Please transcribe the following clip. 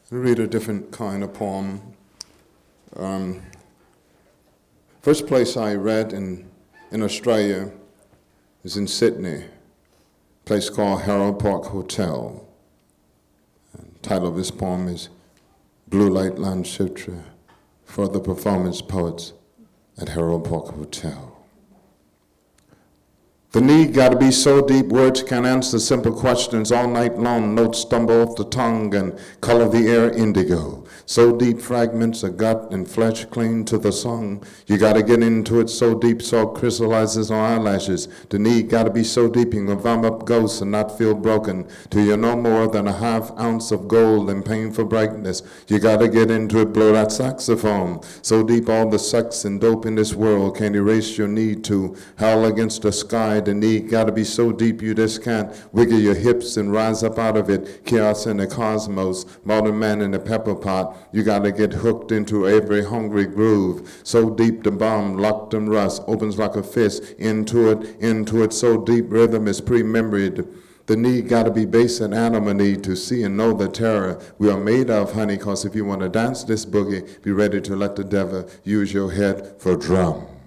Read a different kind of poem. First place I read in Australia is in Sydney, a place called Harold Park Hotel. The title of this poem is Blue Light Lounge Sutra for the performance poets at Harold Park Hotel. The need gotta be so deep, words can't answer simple questions all night long. Notes stumble off the tongue and color the air indigo. So deep fragments of gut and flesh cling to the song. You gotta get into it so deep so it crystallizes on eyelashes. The need gotta be so deep you can vomit up ghosts and not feel broken. Till you're no more than a half ounce of gold in painful brightness. You gotta get into it, blow that saxophone. So deep all the sex and dope in this world can't erase your need to howl against the sky. The need gotta be so deep you just can't wiggle your hips and rise up out of it. Chaos in the cosmos, modern man in the pepper pot. You gotta get hooked into every hungry groove. So deep the bomb, locked and rust, opens like a fist. Into it, so deep rhythm is pre-memoried. The need gotta be base and animal need to see and know the terror we are made of, honey, cause if you wanna dance this boogie, be ready to let the devil use your head for drum.